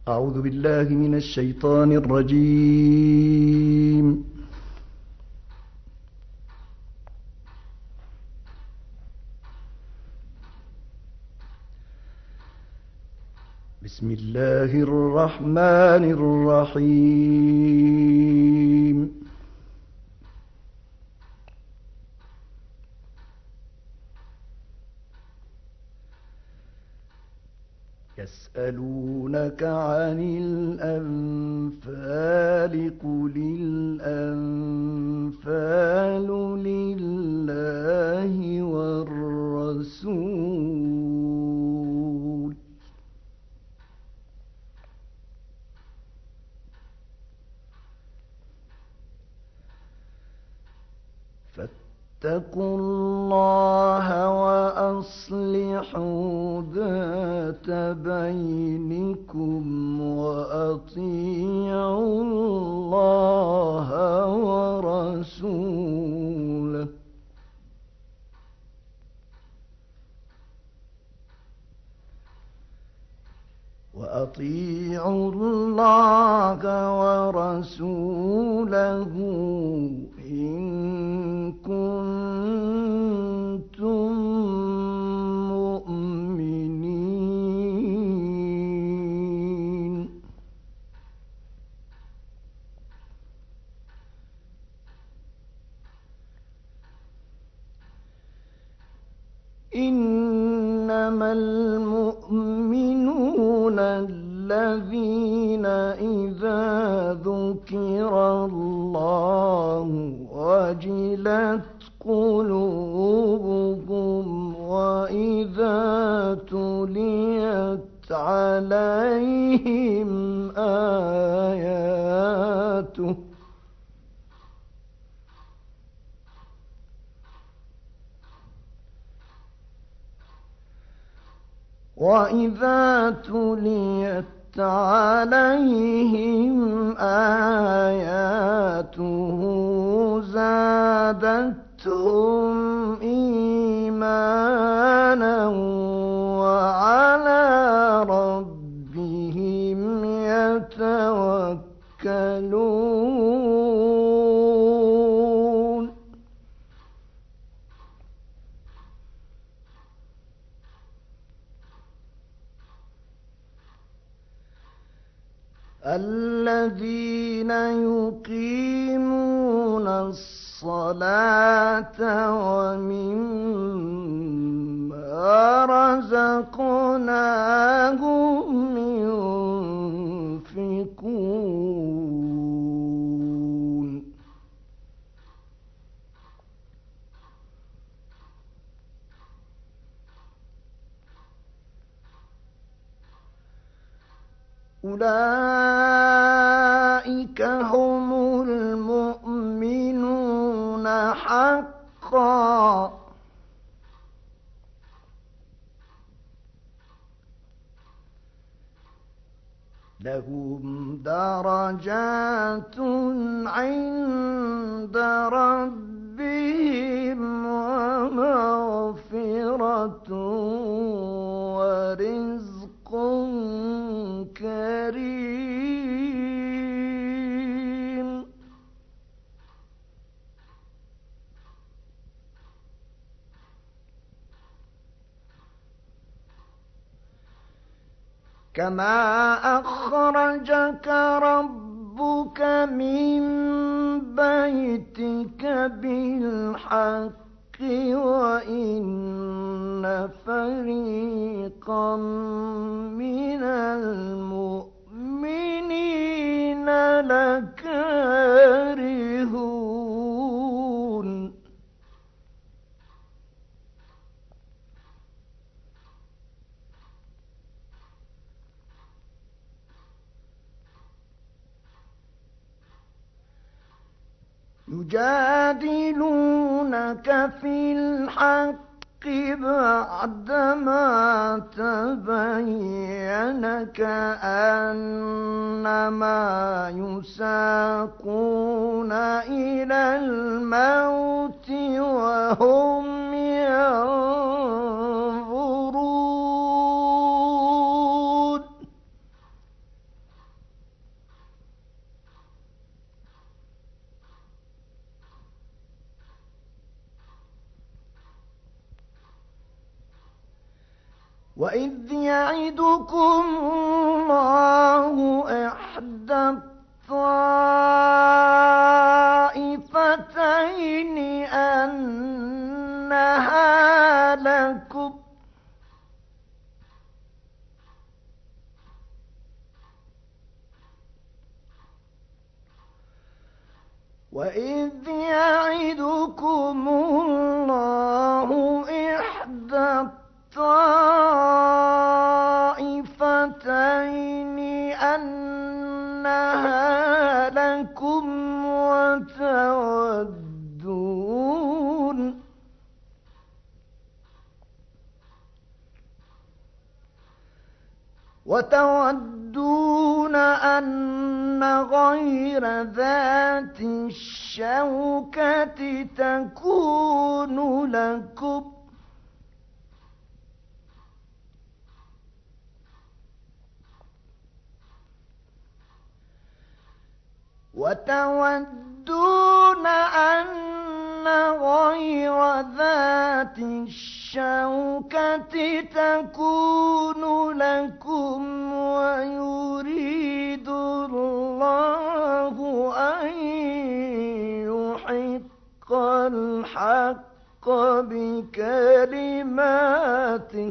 أعوذ بالله من الشيطان الرجيم. بسم الله الرحمن الرحيم. يسألونك عن الأنفال قل الأنفال لله والرسول فاتقوا الله وأصلحوا ذات بينكم وأطيعوا الله ورسوله إن كنتم مؤمنين. إنما المؤمنون الذين إذا ذكر الله وجلت قلوبهم وإذا تليت عليهم آياته زادتهم إيمانا وعلى ربهم يتوكلون. الذين يقيمون الصلاة ومما رزقناهم ينفقون. أولئك هم المؤمنون حقا لهم درجات عند ربهم ومغفرة ورزق كريم. كما أخرجك ربك من بيتك بالحق وإن فريقا من المؤمنين لكارهون. يجادلونك في الحق بعدما تبين كأنما يساقون إلى الموت وهم ينظرون. وإذ يعدكم الله إحدى الطائفتين أنها لكم وإذ يعدكم الله إحدى الطائفتين أنها لكم وتودون أن غير ذات الشوكة تكون لكم ويريد الله أن يحق الحق بكلماته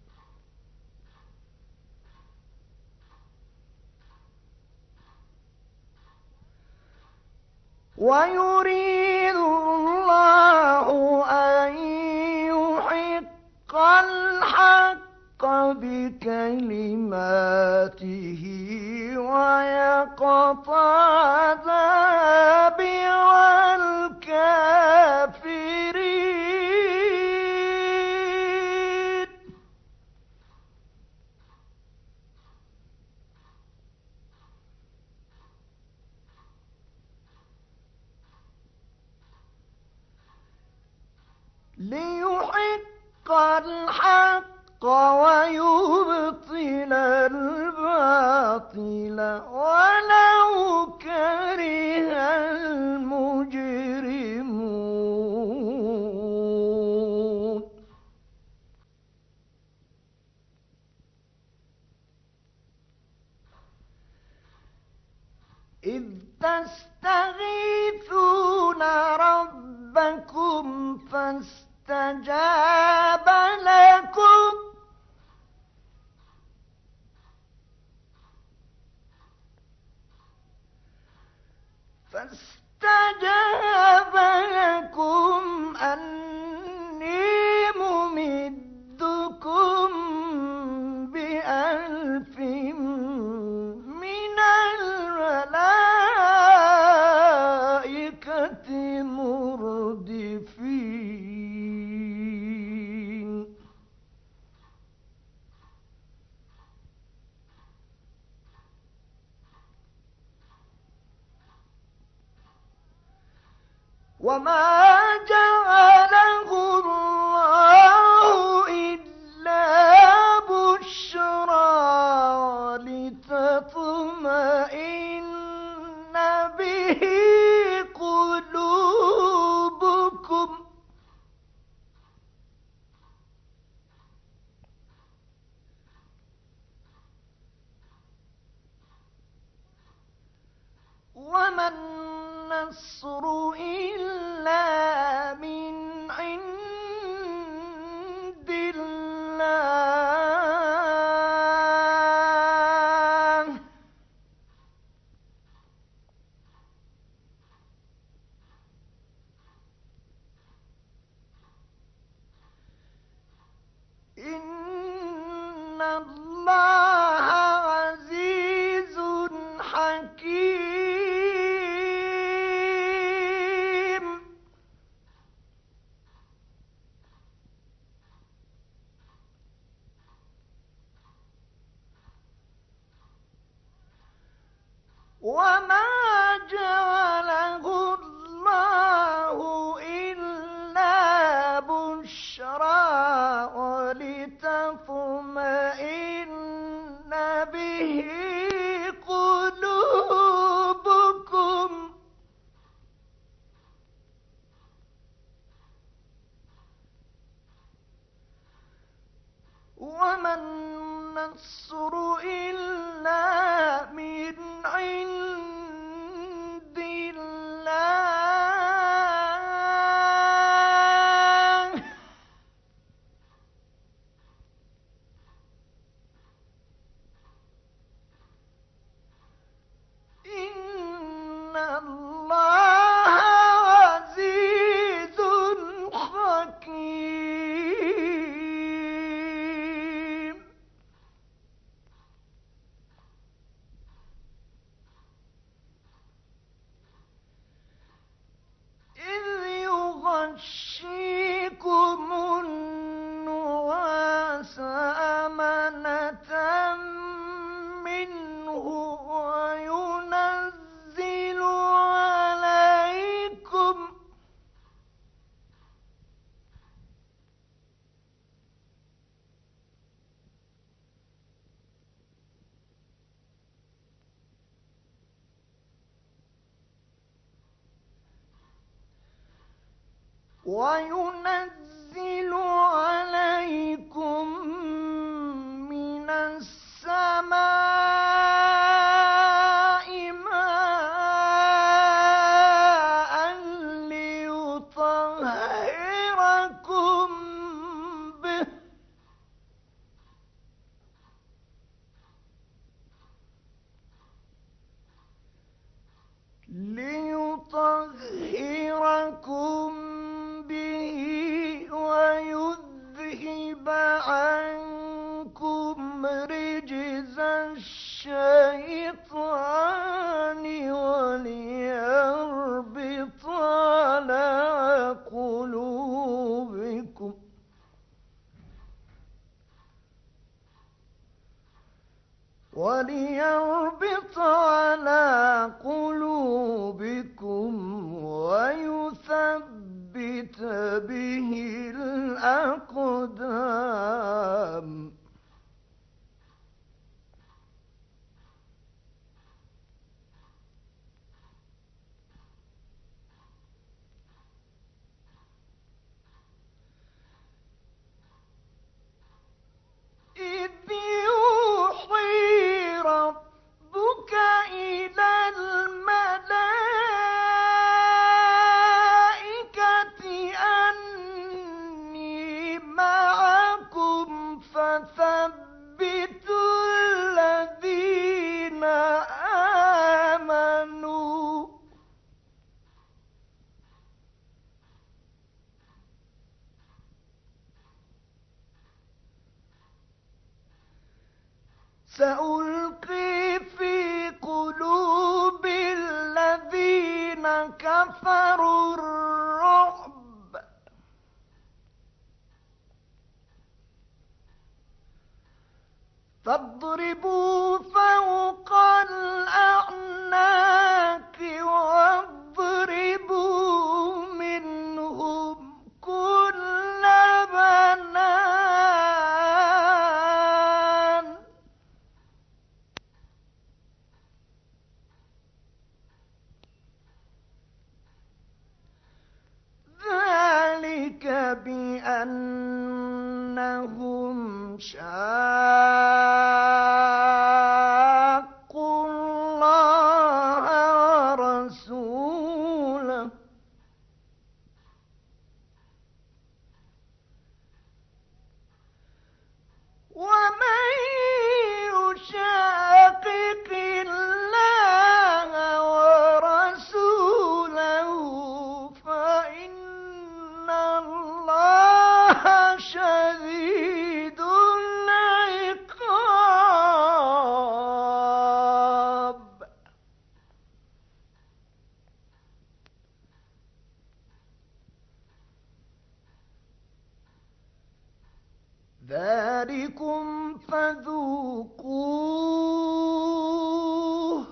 ويريد الله أن يحق الحق بكلماته ويقطع دابر الكافرين ليحق الحق ويبطل الباطل ولو كره المجرمون إذ تستغيثون ربكم فاستجاب لكم أني ممدكم بألف من الملائكة مردفين وما جعله الله إلا بشرى لتطمئن به قلوبكم وما النصر إلا من عند الله إن الله عزيز حكيم عند الله إن الله عزيز حكيم إذ يغشيكم النعاس أمنة منه وينزل عليكم من السماء ماء ليطهركم به ويذهب عنكم رجز الشيطان وليربط على قلوبكم ويثبت به الأقدام إذ يوحي ربك إلى الملائكة أني معكم فثبتوا الذين آمنوا سألقي في قلوب الذين كفروا الرعب فاضربوا فوق الأعناق واضربوا منهم كل بنان ذلك بأنهم شاقوا الله ورسوله ومن يشاقق الله ورسوله فإن الله شديد العقاب ذلكم فذوقوه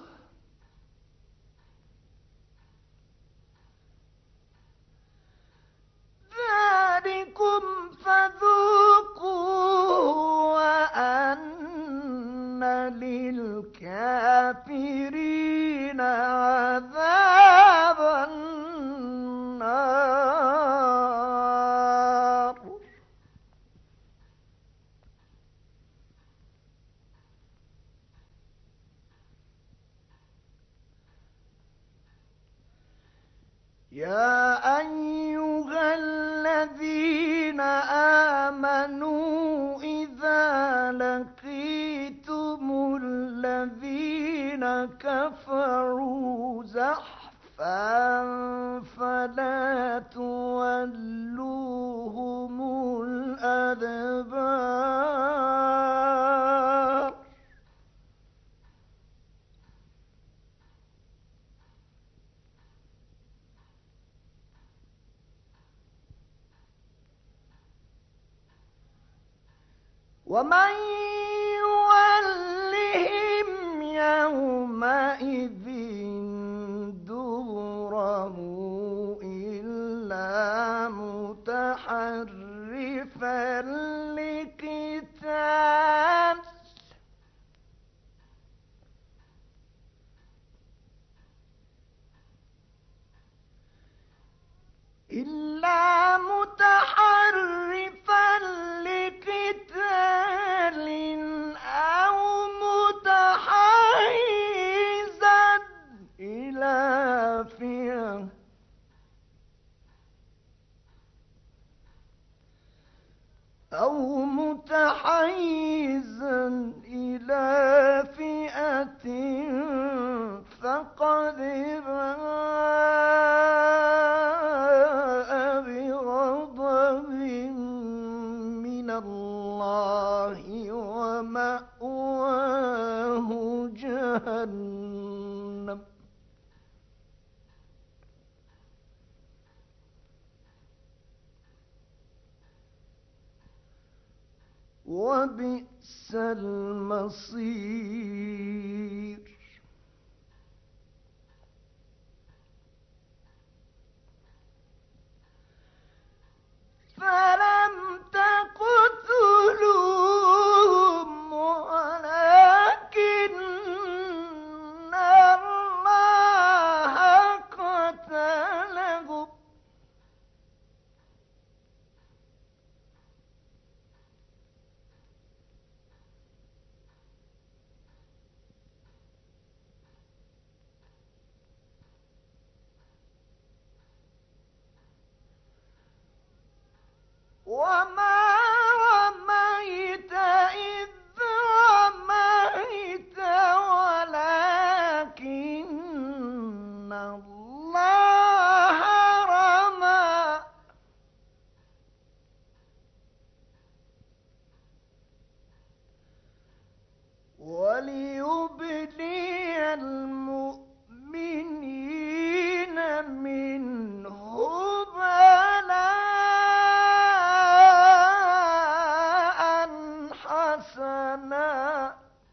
وأن للكافرين عذاب النار يا أيها الذين آمنوا إذا لقيتم الذين كفروا زحفا فلا تولوهم الأدبار ومن يولهم يومئذ دبره إلا متحرفا لقتال أو متحيزا إلى فئة فقد باء بغضب من الله ومأواه جهنم وبئس المصير فلم تقتلوهم ولكن الله قتلهم وما رميت إذ رميت ولكن الله رمى وليبلي المؤمنين منه حسنا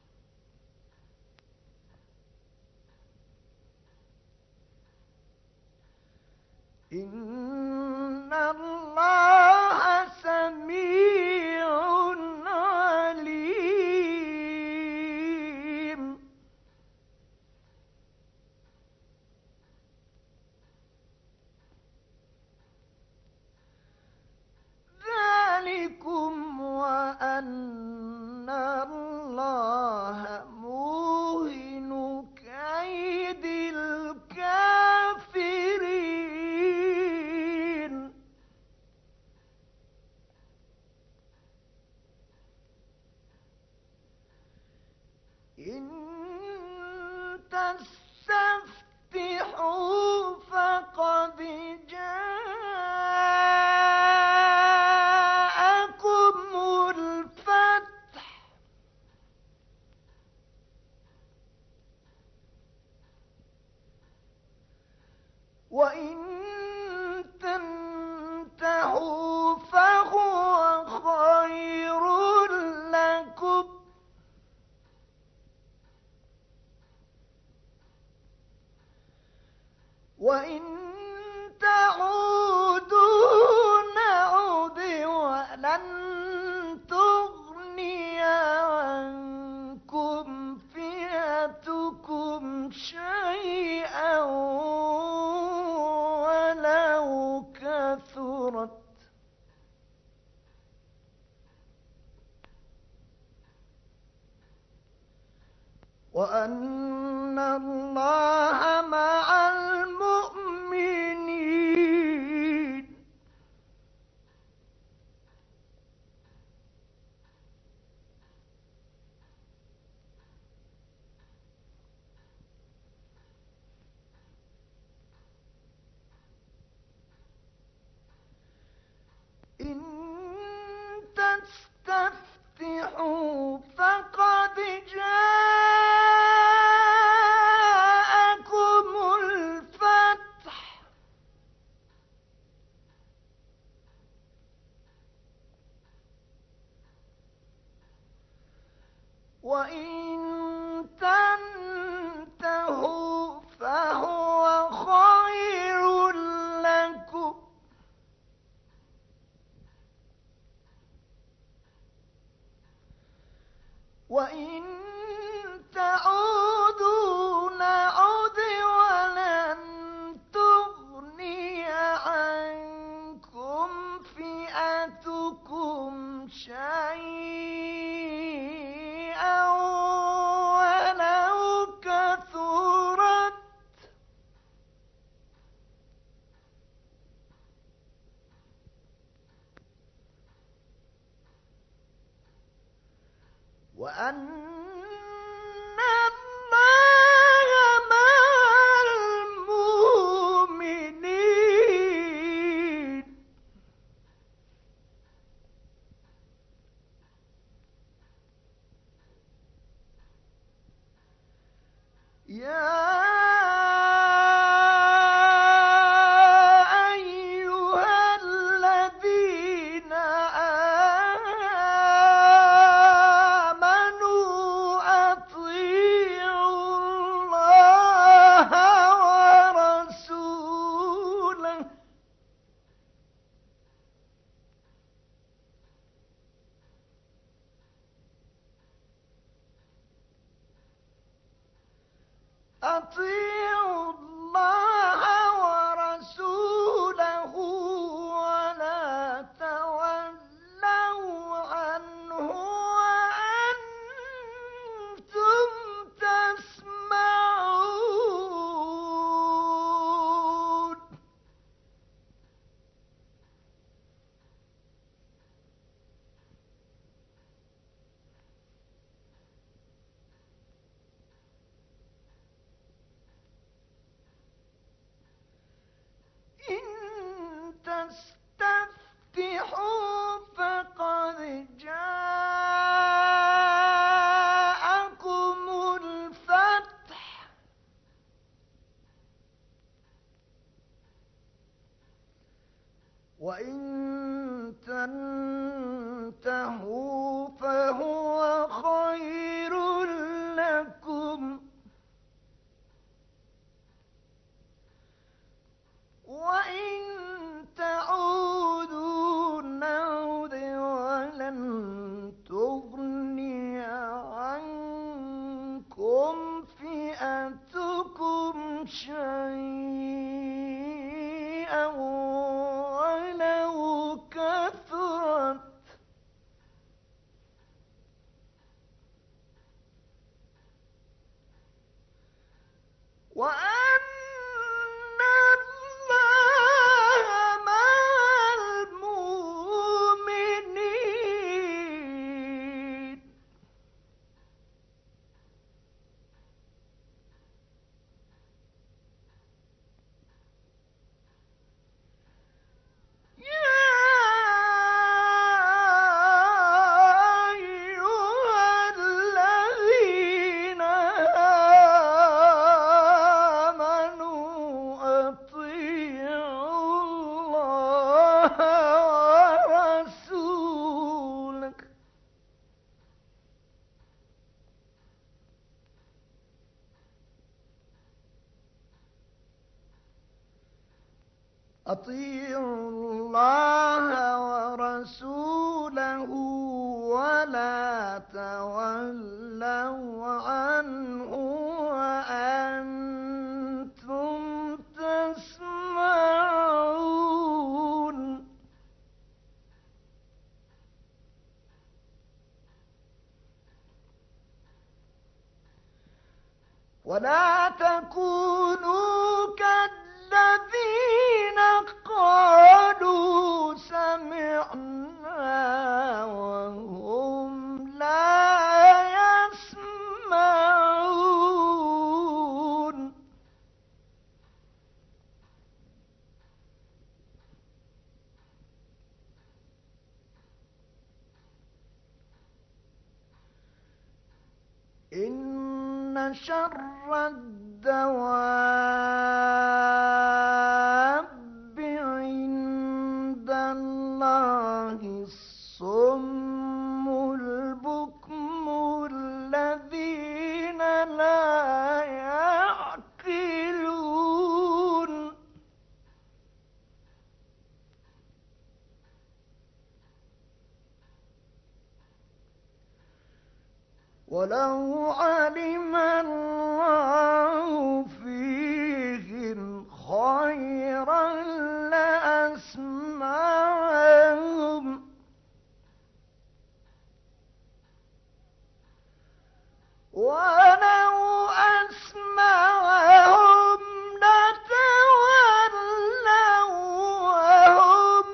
إن الله سميع عليم ذلكم وأن الله موهن كيد الكافرين إن تستفتحوا فقد جاءكم الفتح وإن تنتهوا فهو خير لكم وإن تعودوا نعد ولن تغني عنكم فئتكم شيئا ولو كثرت وأن الله مع المؤمنين إن تستفتحوا فقد جاءكم الفتح وإن تنتهوا فهو خير لكم وإن تعودوا نعد ولن تغني عنكم فئتكم شيئا ولو كثرت وأن الله مع المؤمنين يا أيها الذين آمنوا أطيعوا الله ورسوله أطيعوا الله ورسوله ولا تولوا عنه وأنتم تسمعون إن تستفتحوا فقد جاءكم الفتح وإن تنتهوا فهو خير لكم وإن تعودوا نعد ولن تغني عنكم فئتكم شيئا ولو كثرت وأن الله مع المؤمنين يا أيها الذين آمنوا أطيعوا الله ورسوله أطيعوا الله ورسوله ولا تولوا عنه وأنتم تسمعون ولا تكونوا كالذين قالوا سمعنا وهم لا يسمعون إن شر الدواب عند الله الصم البكم الذين لا يعقلون. ولو علم الله فيهم خيرا لأسمعهم ولو أسمعهم لتولوا وهم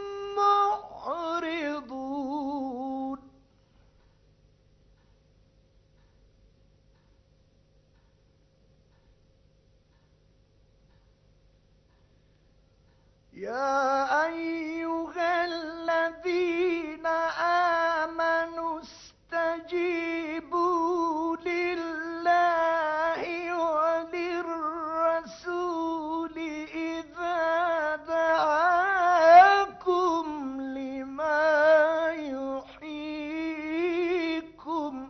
معرضون. يا أيها الذين آمنوا استجيبوا لله وللرسول إذا دعاكم لما يحييكم.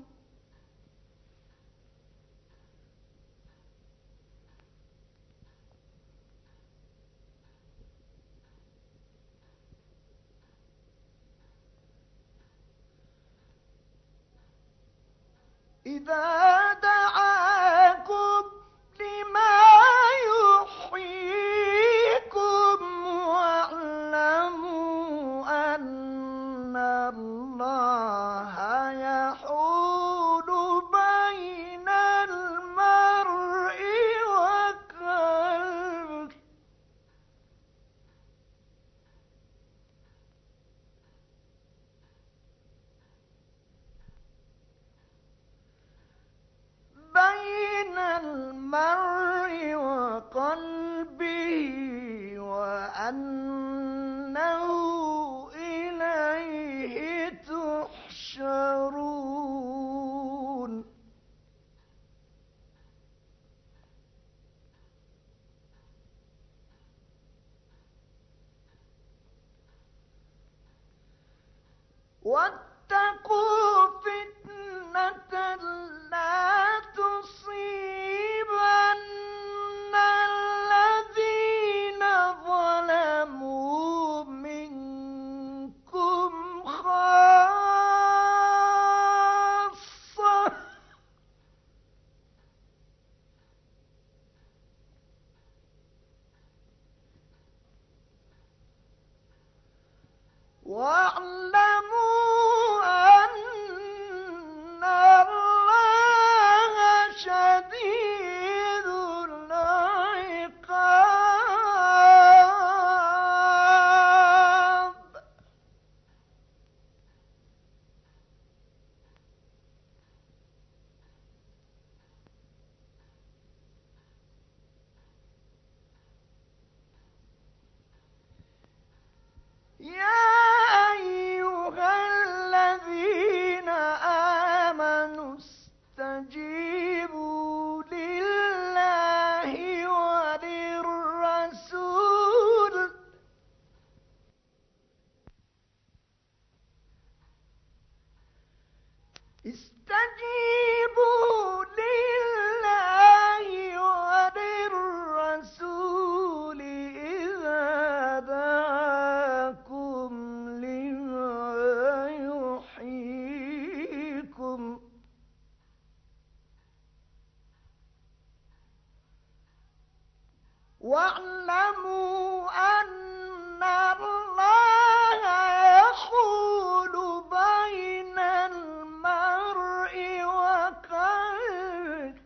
إذا دعاكم لما يحييكم واعلموا أن الله يحول بين المرء وقلبه. بين المرء وقلبه وأنه إليه تحشرون. واتقوا فتنة لا تصيبن الذين ظلموا منكم خاصة واعلموا أن الله شديد العقاب. يا أيها الذين آمنوا استجيبوا لله وللرسول استجيبوا لله وللرسول إذا دعاكم لما يحييكم واعلموا أن الله يحول بين المرء وقلبه.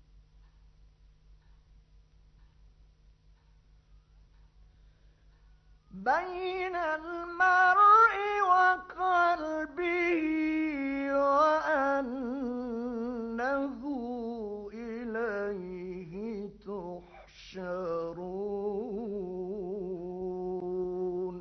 بين المرء وقلبه وأنه إليه تحشرون.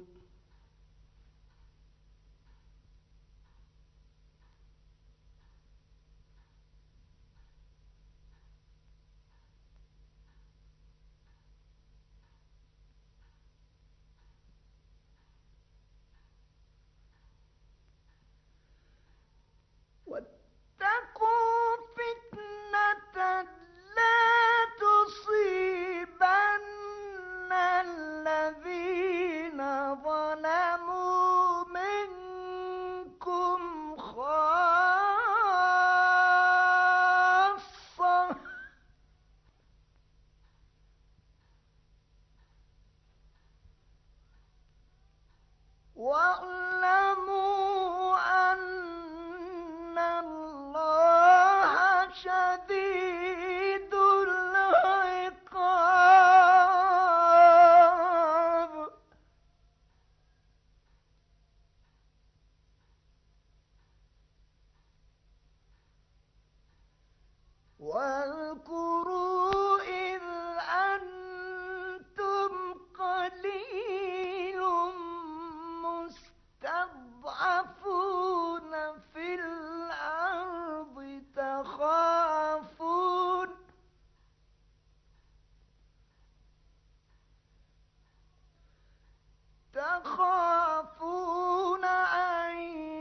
تخافون أن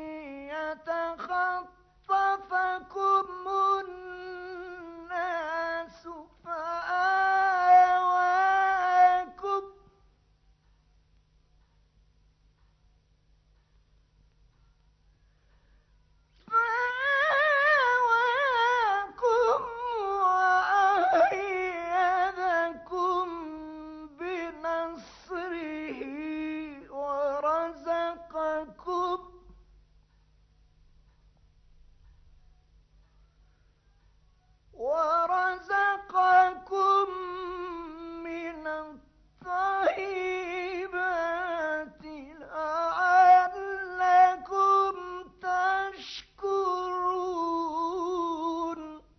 يتخطفكم الناس فآواكم وأيدكم بنصره ورزقكم من الطيبات لعلكم تشكرون.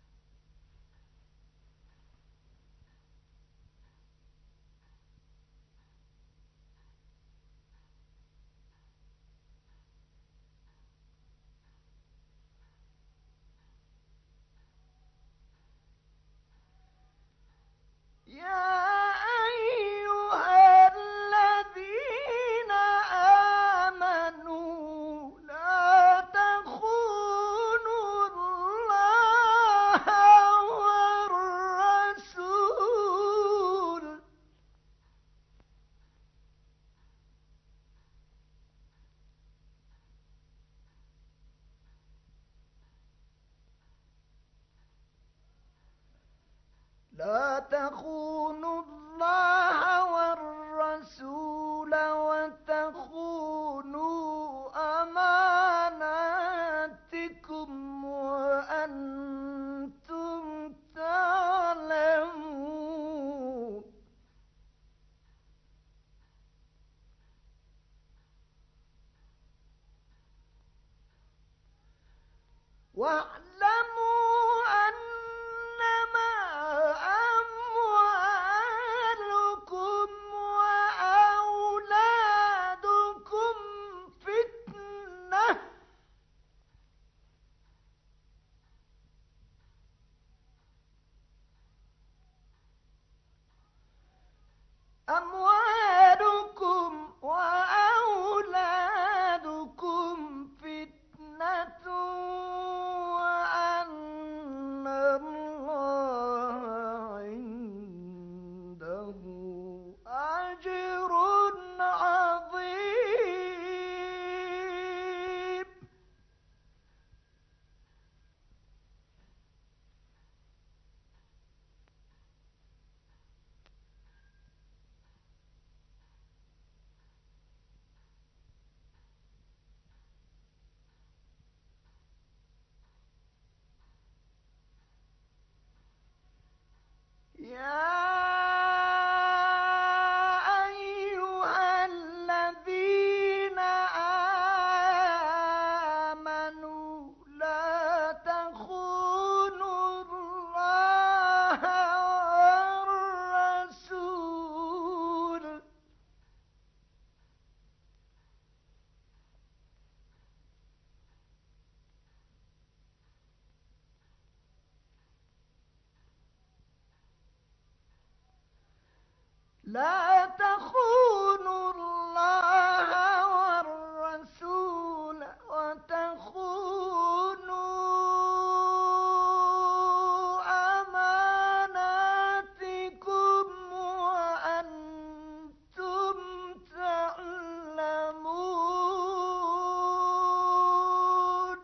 يا أيها الذين آمنوا لا تخونوا الله والرسول لا تخونوا الله والرسول وتخونوا أماناتكم وأنتم تعلمون. واعلموا أنما أموالكم وأولادكم فتنة وأن الله عنده أجر عظيم. يا أيها الذين آمنوا لا تخونوا الله والرسول لا تخونوا الله والرسول وتخونوا أماناتكم وأنتم تعلمون.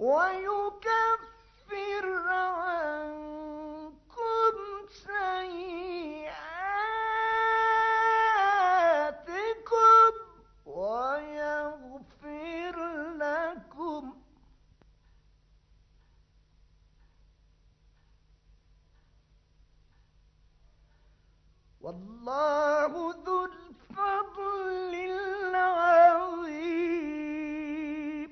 ويكفر عنكم سيئاتكم ويغفر لكم، والله ذو الفضل العظيم.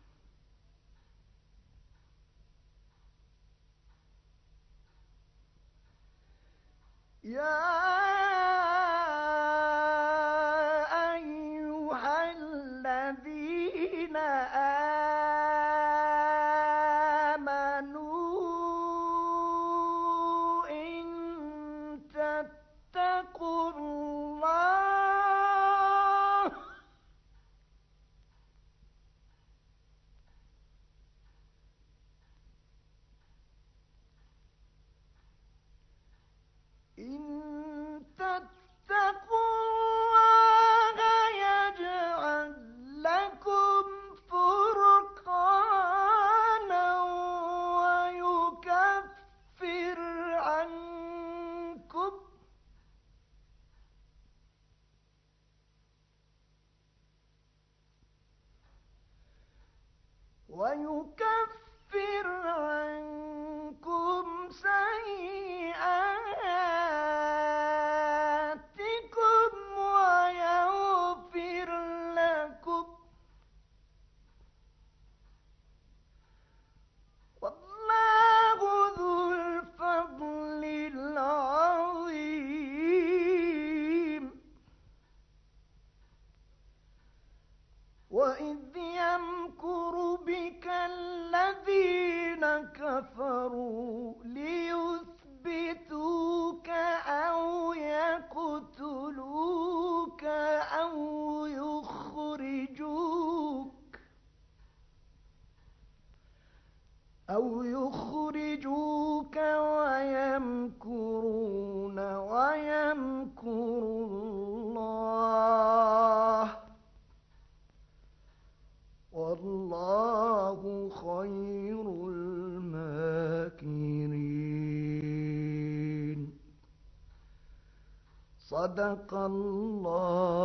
يا أيها الذين آمنوا إن تتقوا الله يجعل لكم فرقانا ويكفر عنكم سيئاتكم ويغفر لكم، والله ذو الفضل العظيم. وإذ يمكر بك الذين كفروا ليثبتوك أو يقتلوك أو يخرجوك ويمكرون ويمكر الله والله خير الماكرين. صدق الله